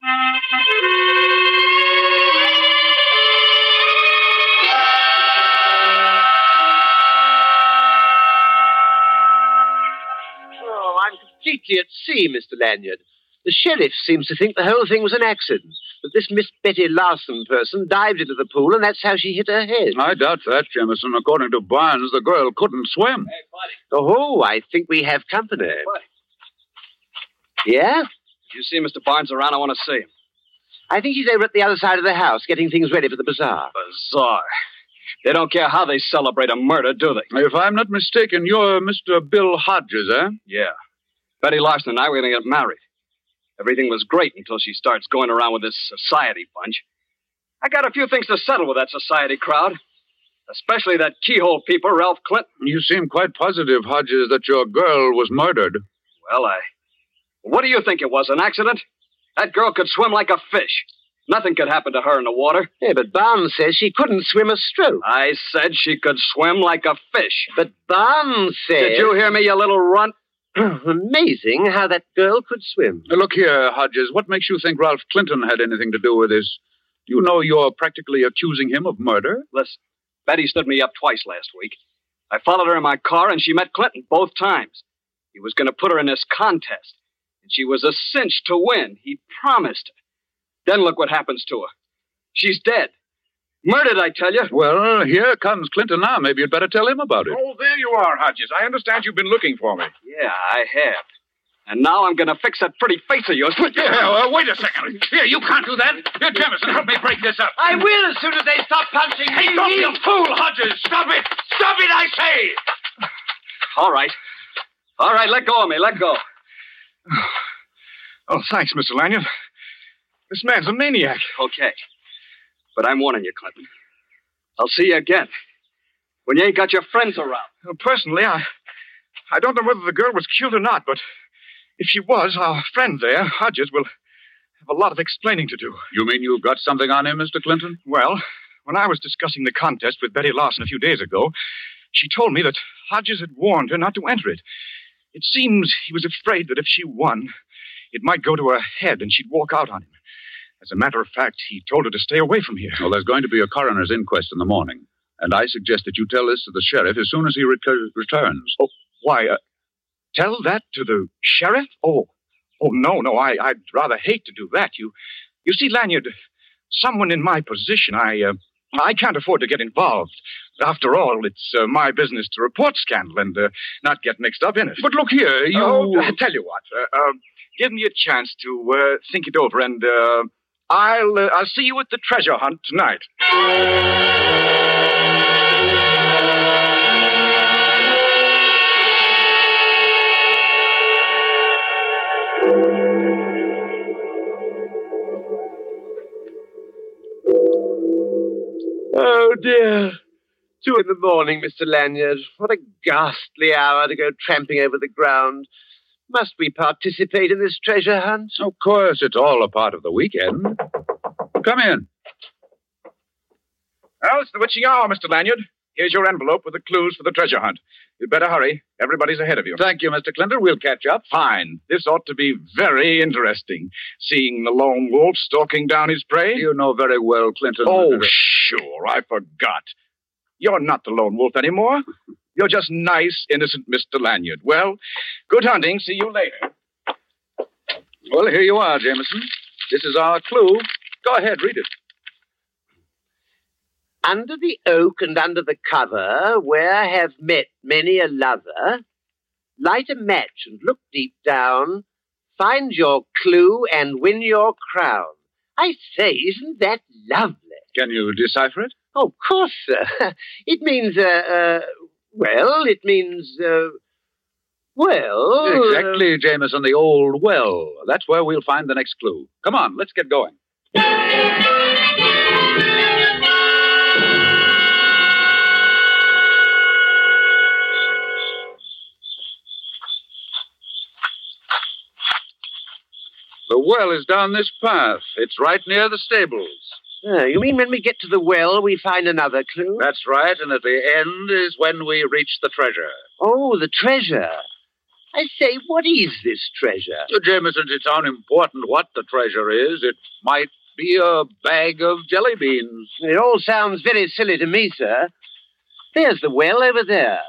Oh, I'm completely at sea, Mister Lanyard. The sheriff seems to think the whole thing was an accident, that this Miss Betty Larson person dived into the pool and that's how she hit her head. I doubt that, Jameson. According to Barnes, the girl couldn't swim. Hey, buddy. Oh, I think we have company. Hey, buddy. Yeah? If you see Mister Barnes around, I want to see him. I think he's over at the other side of the house, getting things ready for the bazaar. Bazaar? They don't care how they celebrate a murder, do they? If I'm not mistaken, you're Mister Bill Hodges, eh? Yeah. Betty Larson and I were going to get married. Everything was great until she starts going around with this society bunch. I got a few things to settle with that society crowd. Especially that keyhole peeper, Ralph Clinton. You seem quite positive, Hodges, that your girl was murdered. Well, I... What do you think it was, an accident? That girl could swim like a fish. Nothing could happen to her in the water. Yeah, but Barnes says she couldn't swim a stroke. I said she could swim like a fish. But Barnes says... Did you hear me, you little runt? Amazing how that girl could swim. Now, look here, Hodges. What makes you think Ralph Clinton had anything to do with this? Do you know you're practically accusing him of murder? Listen, Betty stood me up twice last week. I followed her in my car, and she met Clinton both times. He was going to put her in this contest, and she was a cinch to win. He promised her. Then look what happens to her. She's dead. Murdered, I tell you. Well, here comes Clinton now. Maybe you'd better tell him about it. Oh, there you are, Hodges. I understand you've been looking for me. Yeah, I have. And now I'm going to fix that pretty face of yours. Yeah, well, wait a second. Here, you can't do that. Here, Jameson, help me break this up. I will as soon as they stop punching me. Hey, don't be a fool, Hodges. Stop it. Stop it, I say. All right. All right, let go of me. Let go. Oh, thanks, Mister Lanyard. This man's a maniac. Okay. But I'm warning you, Clinton. I'll see you again. When you ain't got your friends around. Well, personally, I I don't know whether the girl was killed or not, but if she was, our friend there, Hodges, will have a lot of explaining to do. You mean you've got something on him, Mister Clinton? Well, when I was discussing the contest with Betty Larson a few days ago, she told me that Hodges had warned her not to enter it. It seems he was afraid that if she won, it might go to her head and she'd walk out on him. As a matter of fact, he told her to stay away from here. Well, there's going to be a coroner's inquest in the morning, and I suggest that you tell this to the sheriff as soon as he recur- returns. Oh, why, uh, tell that to the sheriff? Oh, oh, no, no, I, I'd rather hate to do that. You, you see, Lanyard, someone in my position, I, uh, I can't afford to get involved. After all, it's uh, my business to report scandal and uh, not get mixed up in it. But look here, you... Oh, I tell you what, uh, uh, give me a chance to uh, think it over, and uh, I'll, uh, I'll see you at the treasure hunt tonight. Oh, dear. Two in the morning, Mister Lanyard. What a ghastly hour to go tramping over the ground. Must we participate in this treasure hunt? Of course, it's all a part of the weekend. Come in. Well, it's the witching hour, Mister Lanyard. Here's your envelope with the clues for the treasure hunt. You'd better hurry. Everybody's ahead of you. Thank you, Mister Clinton. We'll catch up. Fine. This ought to be very interesting. Seeing the lone wolf stalking down his prey. You know very well, Clinton. Oh, sure. I forgot. You're not the lone wolf anymore. You're just nice, innocent Mister Lanyard. Well, good hunting. See you later. Well, here you are, Jameson. This is our clue. Go ahead, read it. Under the oak and under the cover, where have met many a lover, light a match and look deep down, find your clue and win your crown. I say, isn't that lovely? Can you decipher it? Oh, of course, sir. It means, uh, uh well, it means, uh, well... Exactly, uh... Jameson, the old well. That's where we'll find the next clue. Come on, let's get going. The well is down this path. It's right near the stables. Oh, you mean when we get to the well, we find another clue? That's right, and at the end is when we reach the treasure. Oh, the treasure. I say, what is this treasure? So, Jameson, it's unimportant what the treasure is. It might be a bag of jelly beans. It all sounds very silly to me, sir. There's the well over there.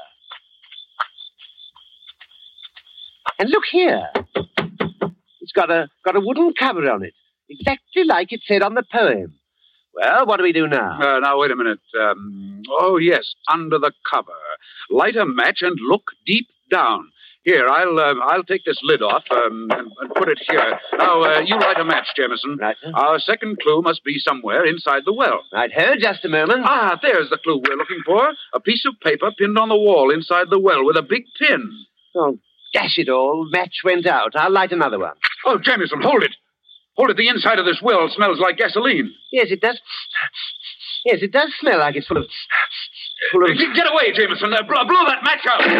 And look here. It's got a got a wooden cover on it, exactly like it said on the poem. Well, what do we do now? Uh, now, wait a minute. Um, oh, yes, under the cover. Light a match and look deep down. Here, I'll uh, I'll take this lid off um, and, and put it here. Now, uh, you light a match, Jameson. Right, sir. Our second clue must be somewhere inside the well. Right, ho, just a moment. Ah, there's the clue we're looking for. A piece of paper pinned on the wall inside the well with a big pin. Oh, dash it all. Match went out. I'll light another one. Oh, Jameson, hold it. Hold it. The inside of this well smells like gasoline. Yes, it does. Yes, it does smell like it's full of... Full of... Get away, Jameson. Uh, blow, blow that match out.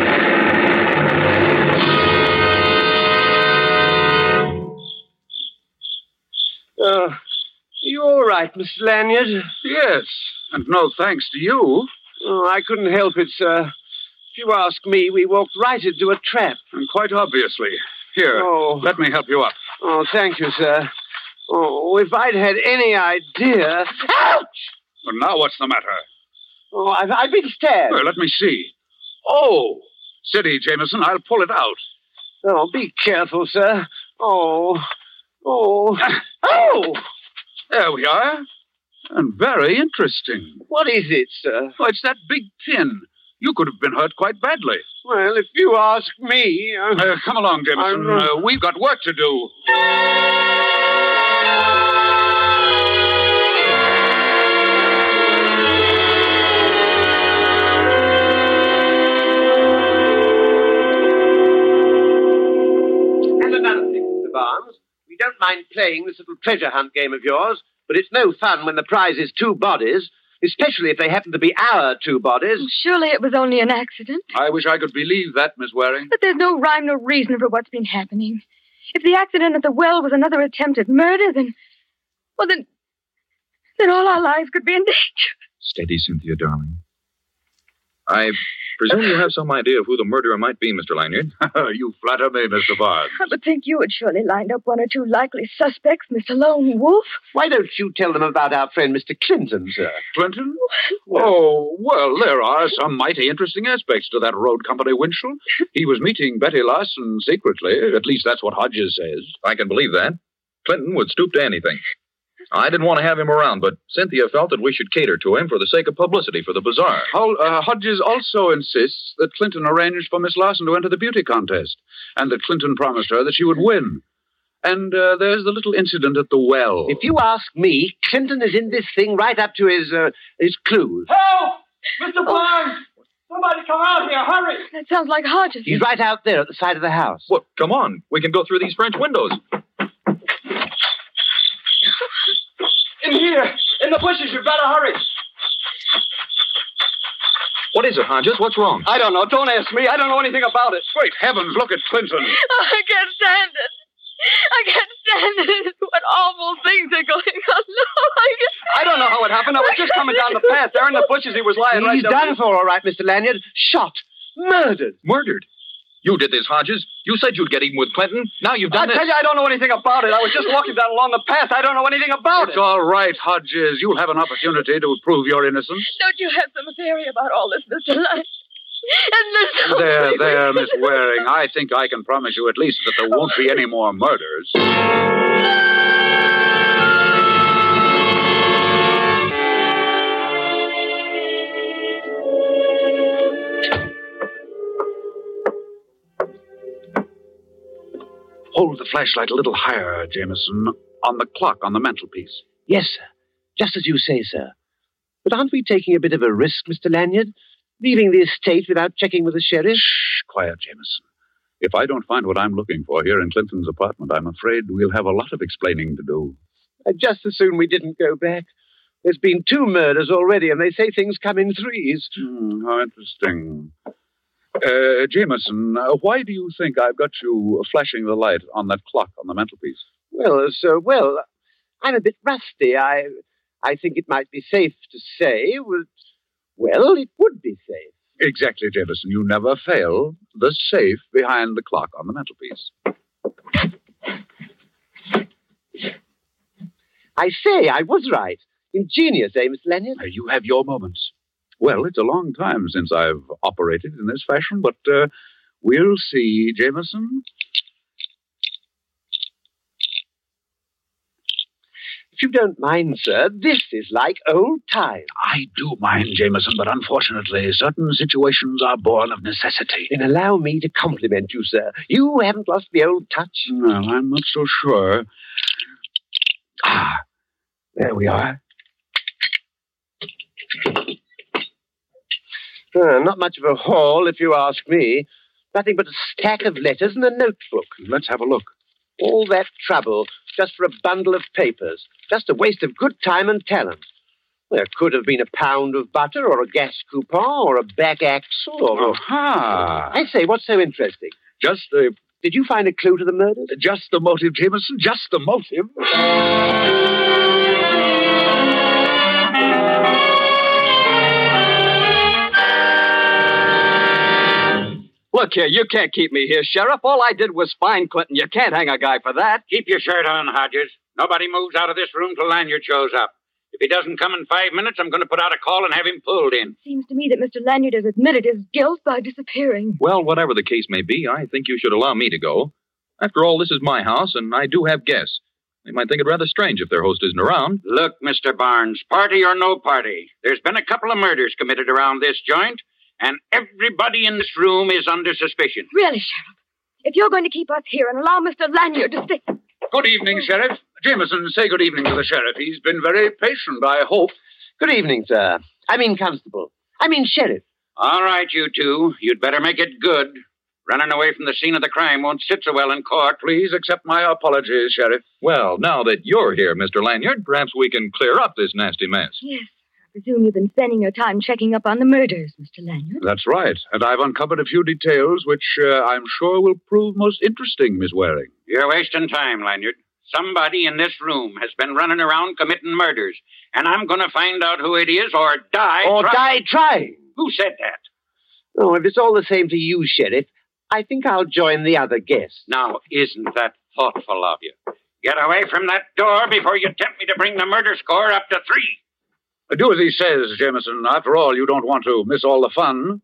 Uh, are you all right, Mister Lanyard? Yes, and no thanks to you. Oh, I couldn't help it, sir. If you ask me, we walked right into a trap. And quite obviously. Here, oh. let me help you up. Oh, thank you, sir. Oh, if I'd had any idea... Ouch! Well, now what's the matter? Oh, I've, I've been stabbed. Well, let me see. Oh! Steady, Jameson. I'll pull it out. Oh, be careful, sir. Oh. Oh. Oh! There we are. And very interesting. What is it, sir? Oh, it's that big pin. You could have been hurt quite badly. Well, if you ask me... Uh, uh, come along, Jameson. Uh, we've got work to do. And another thing, Mister Barnes. We don't mind playing this little treasure hunt game of yours, but it's no fun when the prize is two bodies, especially if they happen to be our two bodies. Surely it was only an accident. I wish I could believe that, Miss Waring. But there's no rhyme nor reason for what's been happening. If the accident at the well was another attempt at murder, then... Well, then... Then all our lives could be in danger. Steady, Cynthia, darling. I presume you have some idea of who the murderer might be, Mister Lanyard. You flatter me, Mister Barnes. I would think you had surely lined up one or two likely suspects, Mister Lone Wolf. Why don't you tell them about our friend Mister Clinton, sir? Clinton? Oh, well, there are some mighty interesting aspects to that road company, Winchell. He was meeting Betty Larson secretly. At least that's what Hodges says. I can believe that. Clinton would stoop to anything. I didn't want to have him around, but Cynthia felt that we should cater to him for the sake of publicity for the bazaar. Hol- uh, Hodges also insists that Clinton arranged for Miss Larson to enter the beauty contest, and that Clinton promised her that she would win. And uh, there's the little incident at the well. If you ask me, Clinton is in this thing right up to his, uh, his clues. Help! Mister Barnes! Somebody come out here, hurry! That sounds like Hodges. He's right out there at the side of the house. Well, come on. We can go through these French windows. In here, in the bushes, you better hurry. What is it, Hodges? What's wrong? I don't know. Don't ask me. I don't know anything about it. Great heavens, look at Clinton. Oh, I can't stand it. I can't stand it. What awful things are going on. No, I can't. I don't know how it happened. I was just coming down the path. There in the bushes, he was lying right He's there. done for, all right, Mister Lanyard. Shot. Murdered. Murdered? You did this, Hodges. You said you'd get even with Clinton. Now you've done I this. tell you, I don't know anything about it. I was just walking down along the path. I don't know anything about It's it. all right, Hodges. You'll have an opportunity to prove your innocence. Don't you have some theory about all this, Mister Lyon? And Mister There, there, Miss Waring. I think I can promise you at least that there won't be any more murders. Hold the flashlight a little higher, Jameson, on the clock on the mantelpiece. Yes, sir. Just as you say, sir. But aren't we taking a bit of a risk, Mister Lanyard? Leaving the estate without checking with the sheriff? Shh, quiet, Jameson. If I don't find what I'm looking for here in Clinton's apartment, I'm afraid we'll have a lot of explaining to do. I'd just as soon we didn't go back. There's been two murders already, and they say things come in threes. Hmm, how interesting. Uh, Jameson, uh, why do you think I've got you flashing the light on that clock on the mantelpiece? Well, sir, well, I'm a bit rusty. I I think it might be safe to say, well, well, it would be safe. Exactly, Jameson. You never fail. The safe behind the clock on the mantelpiece. I say, I was right. Ingenious, eh, Mister Lanyard? Uh, you have your moments. Well, it's a long time since I've operated in this fashion, but uh, we'll see, Jameson. If you don't mind, sir, this is like old times. I do mind, Jameson, but unfortunately, certain situations are born of necessity. Then allow me to compliment you, sir. You haven't lost the old touch. Well, I'm not so sure. Ah, there we are. Uh, not much of a haul, if you ask me. Nothing but a stack of letters and a notebook. Let's have a look. All that trouble just for a bundle of papers. Just a waste of good time and talent. There could have been a pound of butter, or a gas coupon, or a back axle, or... Aha! I say, what's so interesting? Just the... Did you find a clue to the murders? Just the motive, Jameson, just the motive. Look here, you can't keep me here, Sheriff. All I did was find Clinton. You can't hang a guy for that. Keep your shirt on, Hodges. Nobody moves out of this room till Lanyard shows up. If he doesn't come in five minutes, I'm going to put out a call and have him pulled in. Seems to me that Mister Lanyard has admitted his guilt by disappearing. Well, whatever the case may be, I think you should allow me to go. After all, this is my house, and I do have guests. They might think it rather strange if their host isn't around. Look, Mister Barnes, party or no party, there's been a couple of murders committed around this joint, and everybody in this room is under suspicion. Really, Sheriff? If you're going to keep us here and allow Mister Lanyard to stay... Good evening, Sheriff. Jameson, say good evening to the Sheriff. He's been very patient, I hope. Good evening, sir. I mean, Constable. I mean, Sheriff. All right, you two. You'd better make it good. Running away from the scene of the crime won't sit so well in court. Please accept my apologies, Sheriff. Well, now that you're here, Mister Lanyard, perhaps we can clear up this nasty mess. Yes. I presume you've been spending your time checking up on the murders, Mister Lanyard. That's right. And I've uncovered a few details which uh, I'm sure will prove most interesting, Miss Waring. You're wasting time, Lanyard. Somebody in this room has been running around committing murders, and I'm going to find out who it is or die Or trying. die trying. Who said that? Oh, if it's all the same to you, Sheriff, I think I'll join the other guests. Now, isn't that thoughtful of you? Get away from that door before you tempt me to bring the murder score up to three. Do as he says, Jameson. After all, you don't want to miss all the fun.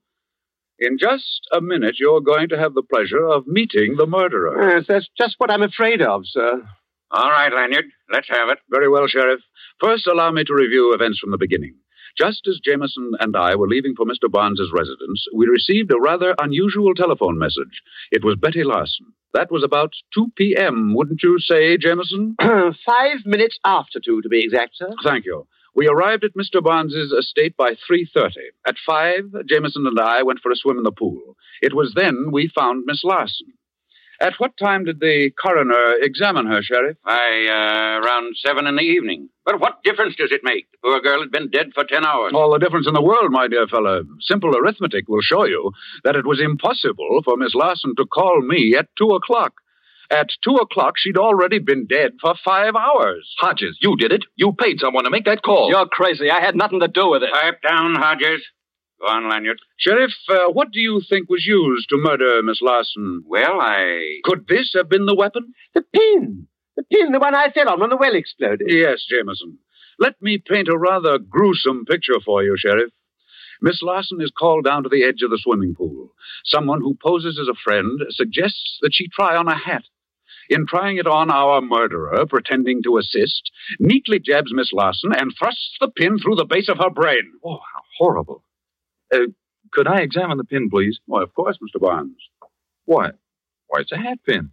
In just a minute, you're going to have the pleasure of meeting the murderer. Yes, that's just what I'm afraid of, sir. All right, Lanyard. Let's have it. Very well, Sheriff. First, allow me to review events from the beginning. Just as Jameson and I were leaving for Mister Barnes's residence, we received a rather unusual telephone message. It was Betty Larson. That was about two p.m., wouldn't you say, Jameson? Five minutes after two, to be exact, sir. Thank you. We arrived at Mister Barnes's estate by three thirty. At five, Jameson and I went for a swim in the pool. It was then we found Miss Larson. At what time did the coroner examine her, Sheriff? By, uh, around seven in the evening. But what difference does it make? The poor girl had been dead for ten hours. All the difference in the world, my dear fellow. Simple arithmetic will show you that it was impossible for Miss Larson to call me at two o'clock. At two o'clock, she'd already been dead for five hours. Hodges, you did it. You paid someone to make that call. You're crazy. I had nothing to do with it. Pipe down, Hodges. Go on, Lanyard. Sheriff, uh, what do you think was used to murder Miss Larson? Well, I... Could this have been the weapon? The pin. The pin, the one I fell on when the well exploded. Yes, Jameson. Let me paint a rather gruesome picture for you, Sheriff. Miss Larson is called down to the edge of the swimming pool. Someone who poses as a friend suggests that she try on a hat. In trying it on, our murderer, pretending to assist, neatly jabs Miss Larson and thrusts the pin through the base of her brain. Oh, how horrible. Uh, could I examine the pin, please? Why, of course, Mister Barnes. Why? Why, it's a hat pin.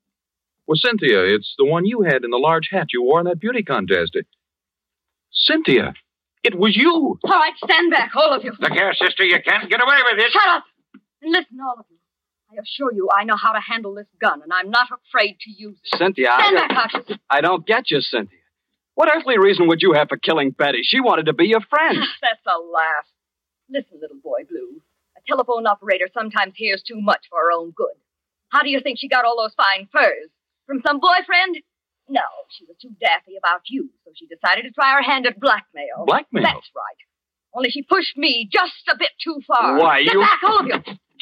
Well, Cynthia, it's the one you had in the large hat you wore in that beauty contest. It... Cynthia, it was you. All right, stand back, all of you. Look here, sister, you can't get away with this. Shut up! And listen, all of you. I assure you I know how to handle this gun, and I'm not afraid to use it. Cynthia, Stand I... back, Hodges. I don't get you, Cynthia. What earthly reason would you have for killing Betty? She wanted to be your friend. That's a laugh. Listen, little boy blue. A telephone operator sometimes hears too much for her own good. How do you think she got all those fine furs? From some boyfriend? No, she was too daffy about you, so she decided to try her hand at blackmail. Blackmail? That's right. Only she pushed me just a bit too far. Why, Get you... back, all of you.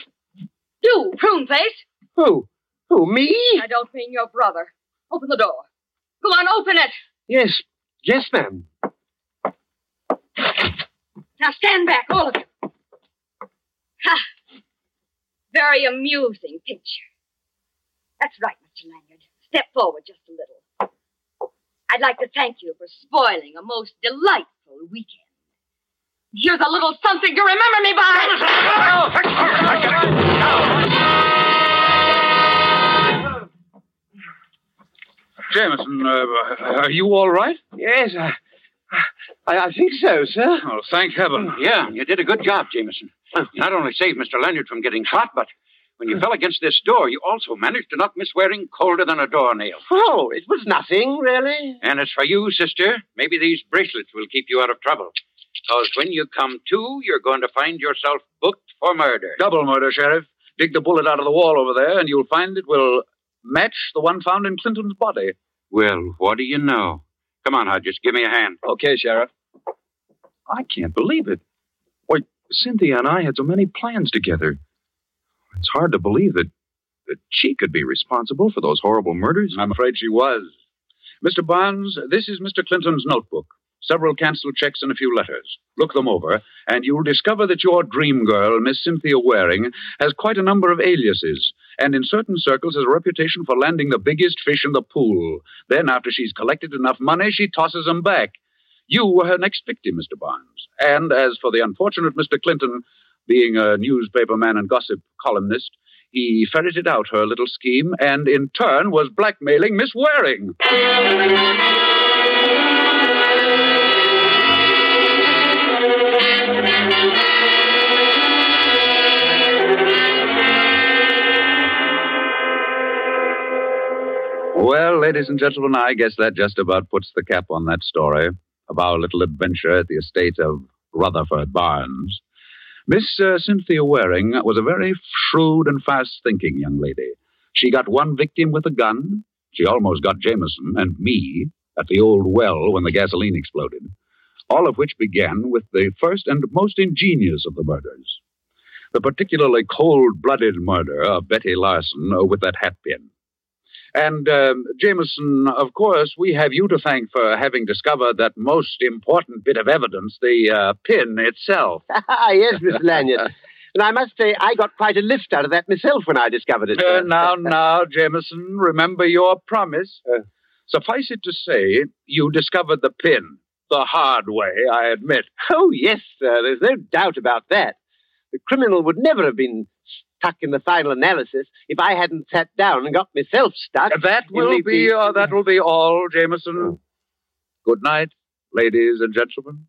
You, prune face. Who? Who, me? I don't mean your brother. Open the door. Go on, open it. Yes. Yes, ma'am. Now stand back, all of you. Ha! Very amusing picture. That's right, Mister Lanyard. Step forward just a little. I'd like to thank you for spoiling a most delightful weekend. Here's a little something to remember me by. Jameson, uh, are you all right? Yes, I, I, I think so, sir. Oh, thank heaven. Yeah, you did a good job, Jameson. Not only saved Mister Lanyard from getting shot, but, When you fell against this door, you also managed to knock Miss Waring colder than a doornail. Oh, it was nothing, really. And as for you, sister, maybe these bracelets will keep you out of trouble. Because when you come to, you're going to find yourself booked for murder. Double murder, Sheriff. Dig the bullet out of the wall over there, and you'll find it will match the one found in Clinton's body. Well, what do you know? Come on, Hodges, give me a hand. Okay, Sheriff. I can't believe it. Why, Cynthia and I had so many plans together. It's hard to believe that, that she could be responsible for those horrible murders. I'm afraid she was. Mister Barnes, this is Mister Clinton's notebook. Several canceled checks and a few letters. Look them over, and you'll discover that your dream girl, Miss Cynthia Waring, has quite a number of aliases, and in certain circles has a reputation for landing the biggest fish in the pool. Then, after she's collected enough money, she tosses them back. You were her next victim, Mister Barnes. And as for the unfortunate Mister Clinton, being a newspaper man and gossip columnist, he ferreted out her little scheme and, in turn, was blackmailing Miss Waring. Well, ladies and gentlemen, I guess that just about puts the cap on that story of our little adventure at the estate of Rutherford Barnes. Miss uh, Cynthia Waring was a very shrewd and fast-thinking young lady. She got one victim with a gun. She almost got Jameson and me at the old well when the gasoline exploded, all of which began with the first and most ingenious of the murders, the particularly cold-blooded murder of Betty Larson uh, with that hat pin. And, um, Jameson, of course, we have you to thank for having discovered that most important bit of evidence, the uh, pin itself. Yes, Mister Lanyard. And I must say, I got quite a lift out of that myself when I discovered it. Uh, now, now, Jameson, remember your promise. Uh, suffice it to say, you discovered the pin. The hard way, I admit. Oh, yes, sir. There's no doubt about that. The criminal would never have been stuck in the final analysis if I hadn't sat down and got myself stuck. That will be, uh, that will be all, Jameson. Good night, ladies and gentlemen.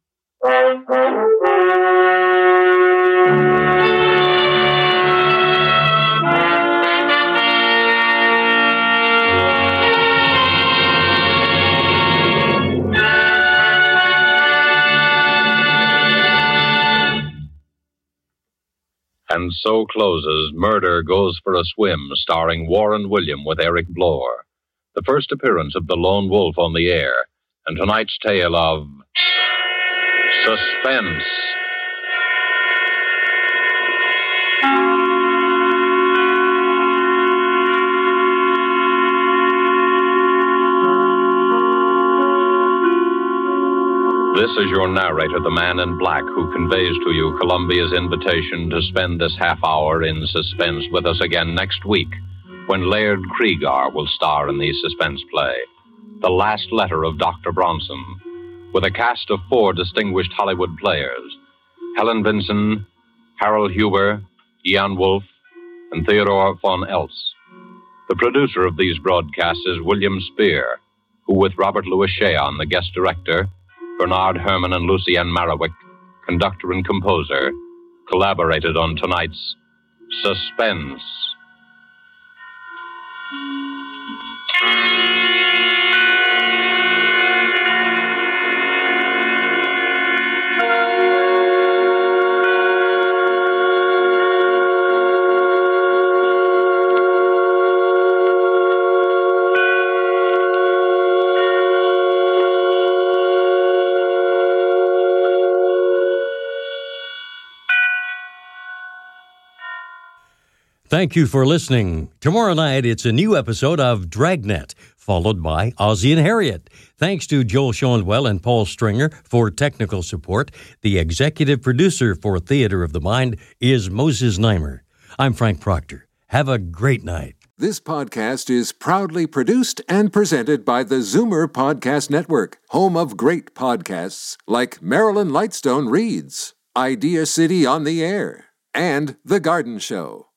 And so closes Murder Goes for a Swim, starring Warren William with Eric Blore. The first appearance of the Lone Wolf on the air, and tonight's tale of suspense. This is your narrator, the man in black, who conveys to you Columbia's invitation to spend this half hour in suspense with us again next week, when Laird Cregar will star in the suspense play, The Last Letter of Doctor Bronson, with a cast of four distinguished Hollywood players, Helen Vinson, Harold Huber, Jan Wolfe, and Theodore von Eltz. The producer of these broadcasts is William Spear, who, with Robert Louis Cheon, the guest director, Bernard Herrmann and Lucienne Marawick, conductor and composer, collaborated on tonight's Suspense. Thank you for listening. Tomorrow night, it's a new episode of Dragnet, followed by Ozzie and Harriet. Thanks to Joel Schoenwell and Paul Stringer for technical support. The executive producer for Theater of the Mind is Moses Neimer. I'm Frank Proctor. Have a great night. This podcast is proudly produced and presented by the Zoomer Podcast Network, home of great podcasts like Marilyn Lightstone Reads, Idea City on the Air, and The Garden Show.